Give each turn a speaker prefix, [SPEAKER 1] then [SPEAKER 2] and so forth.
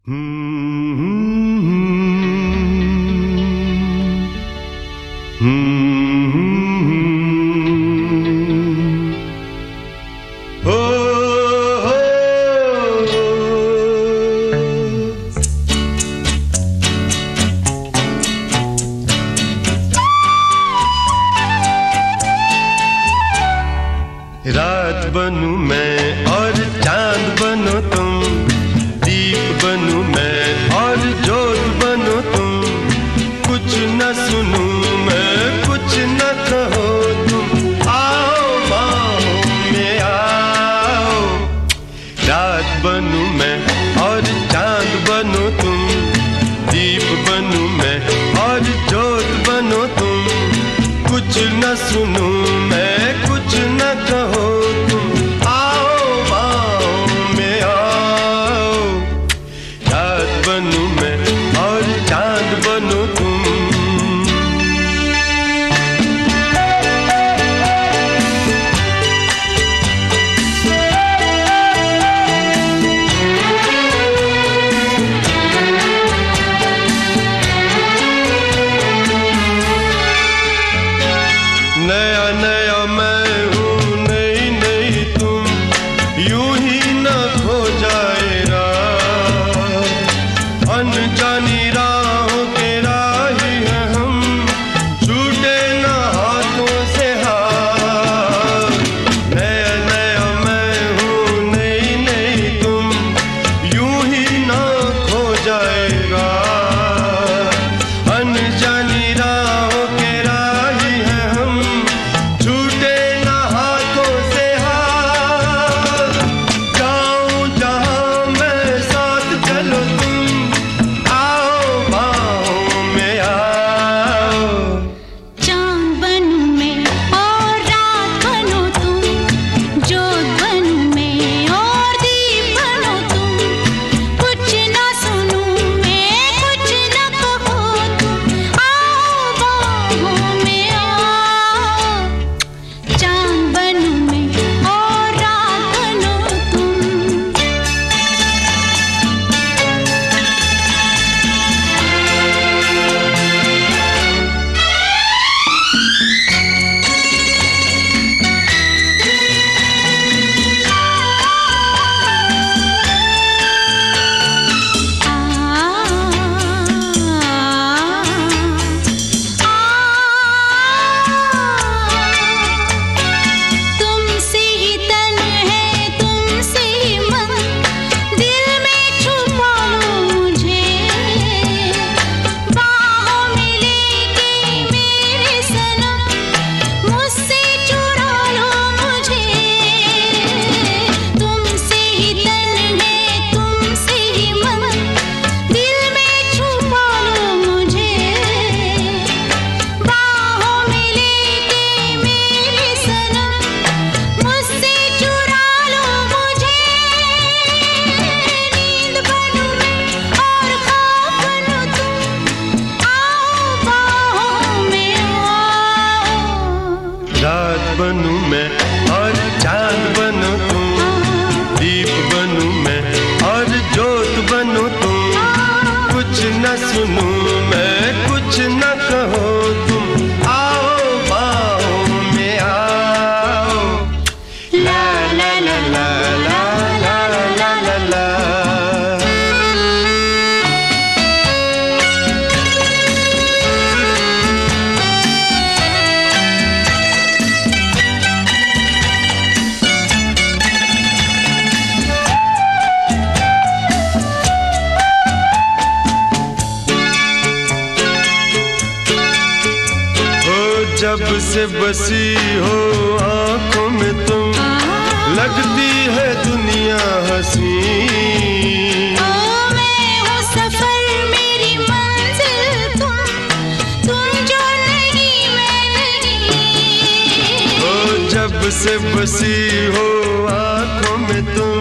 [SPEAKER 1] रात बनूं मैं और चांद बनो तुम, दीप बनूं मैं और ज्योत बनो तुम। कुछ न सुनूं मैं, कुछ न कहो तुम, आओ बाहों में आओ। रात बनूं मैं और चांद बनो तुम, दीप बनूं मैं और ज्योत बनो तुम। कुछ न सुनूं मैं, कुछ न कहो तुम, आओ बाहों में आओ। रात बनूं मैं और चांद बनो तुम। नया नया मैं हूँ, नई नई तुम, यूं ही न खो जाए राह। अनजानी राहों के राही हैं हम, छूटे न हाथों से हाथ। नया नया मैं हूँ, नई नई तुम, यूं ही न खो जाए राह। अनजानी राहों के राही हैं हम, छूटे न हाथों से हाथ। जाऊं जहां मैं साथ चलो तुम, आओ बाहों में आओ।
[SPEAKER 2] चांद बनूं मैं और रात बनो तुम, ज्योत बनूं मैं और दीप बनो तुम। कुछ न सुनूं मैं, कुछ न कहो तुम, आओ बाहों में आओ। चांद बनूं मैं और रात बनो तुम। तुमसे ही तन है, तुमसे ही मन, दिल में छुपा लो मुझे। बाहों में लेके मेरे सनम, मुझसे चुरा लो मुझे। तुमसे ही तन है, तुमसे ही मन, दिल में छुपा लो मुझे। बाहों में लेके मेरे सनम, मुझसे चुरा लो मुझे। नींद बनूं मैं और ख्वाब बनो तुम, आओ बाहों में आओ।
[SPEAKER 1] रात बनूं मैं और चांद बनो तुम, दीप बनूं मैं और ज्योत बनो तुम। कुछ न सुनूं मैं, कुछ न कहो तुम, आओ बाहों में आओ। ला ला ला ला ला ला ला ला ला। जब से बसी हो आंखों में तुम, लगती है दुनिया हंसी।
[SPEAKER 2] मैं हूँ सफर, मेरी मंजिल तुम जो नहीं मैं नहीं।
[SPEAKER 1] जब से बसी हो आंखों में तुम,